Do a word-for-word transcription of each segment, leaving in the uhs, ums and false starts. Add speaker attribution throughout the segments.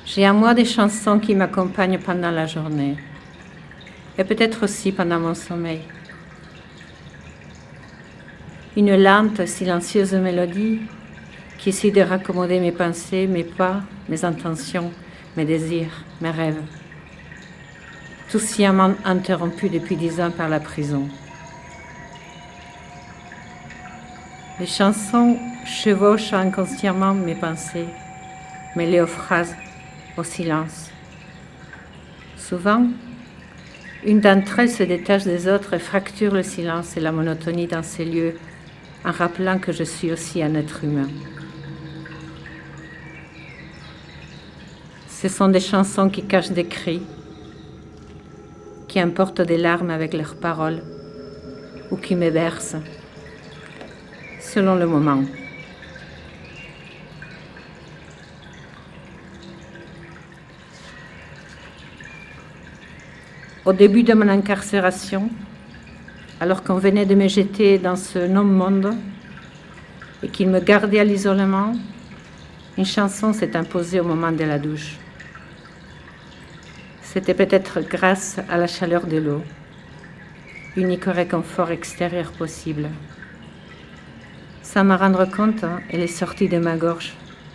Speaker 1: J'ai en moi des chansons qui m'accompagnent pendant la journée et peut-être aussi pendant mon sommeil. Une lente, silencieuse mélodie qui essaie de raccommoder mes pensées, mes pas, mes intentions, mes désirs, mes rêves. Tout sciemment interrompu depuis dix ans par la prison. Les chansons chevauchent inconsciemment mes pensées, mêlées aux phrases, au silence. Souvent, une d'entre elles se détache des autres et fracture le silence et la monotonie dans ces lieux, en rappelant que je suis aussi un être humain. Ce sont des chansons qui cachent des cris, qui emportent des larmes avec leurs paroles, ou qui me bercent, selon le moment. Au début de mon incarcération, alors qu'on venait de me jeter dans ce non-monde et qu'il me gardait à l'isolement, une chanson s'est imposée au moment de la douche. C'était peut-être grâce à la chaleur de l'eau, unique réconfort extérieur possible. Sans m'en rendre compte, elle est sortie de ma gorge.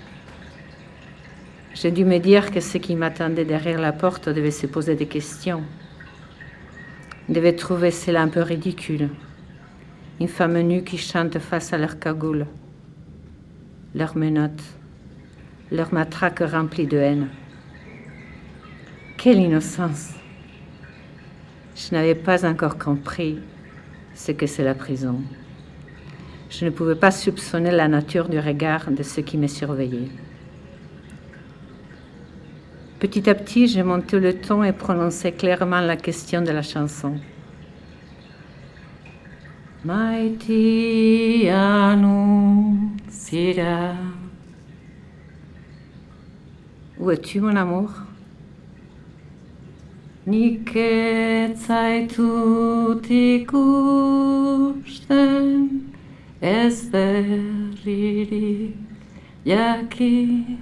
Speaker 1: J'ai dû me dire que ceux qui m'attendaient derrière la porte devaient se poser des questions, devaient trouver cela un peu ridicule. Une femme nue qui chante face à leur cagoule, leurs menottes, leur matraque remplie de haine. Quelle innocence! Je n'avais pas encore compris ce que c'est la prison. Je ne pouvais pas soupçonner la nature du regard de ceux qui me surveillaient. Petit à petit, j'ai monté le ton et prononcé clairement la question de la chanson. Maiti annunciera. Où es-tu, mon amour? Nik ez zaitut ikusten, ez berririk jakiten.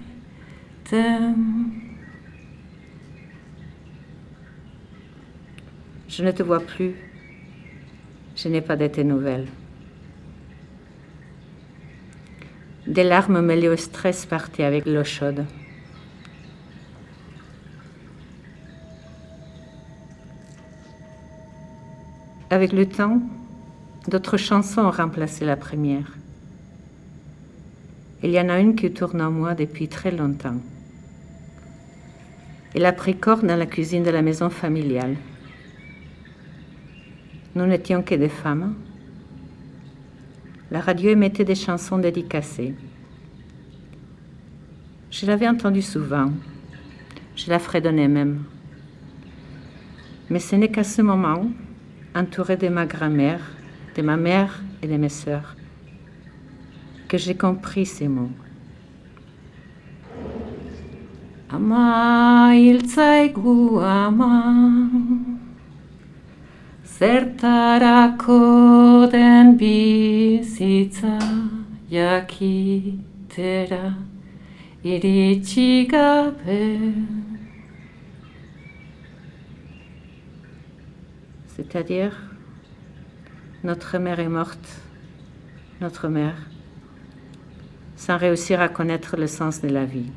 Speaker 1: Je ne te vois plus, je n'ai pas de tes nouvelles. Des larmes mêlées au stress partaient avec l'eau chaude. Avec le temps, d'autres chansons ont remplacé la première. Il y en a une qui tourne en moi depuis très longtemps. Elle a pris corps dans la cuisine de la maison familiale. Nous n'étions que des femmes. La radio émettait des chansons dédicacées. Je l'avais entendue souvent. Je la fredonnais même. Mais ce n'est qu'à ce moment, entourée de ma grand-mère, de ma mère et de mes sœurs, que j'ai compris ces mots. Ama hiltzaigu ama, zertarako den bizitza jakitera iritsi gabe. C'est-à-dire, notre mère est morte, notre mère, sans réussir à connaître le sens de la vie.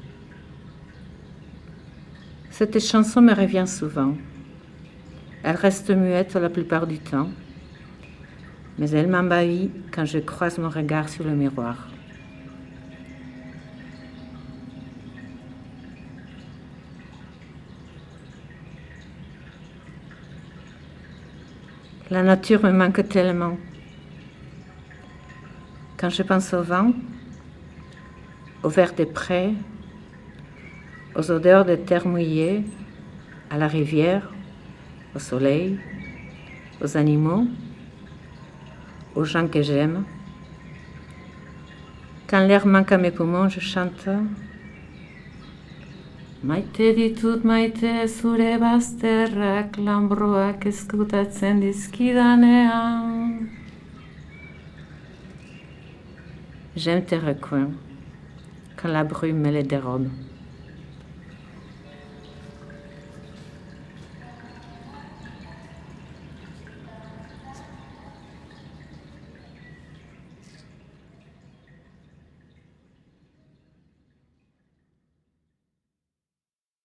Speaker 1: Cette chanson me revient souvent. Elle reste muette la plupart du temps, mais elle m'envahit quand je croise mon regard sur le miroir. La nature me manque tellement. Quand je pense au vent, au vert des prés, aux odeurs de terre mouillée, à la rivière, au soleil, aux animaux, aux gens que j'aime. Quand l'air manque à mes poumons, je chante Maite ditut maite zure bazterrak lambroak ezkutatzen dizkidanean. J'aime tes recoins quand la brume me les dérobe.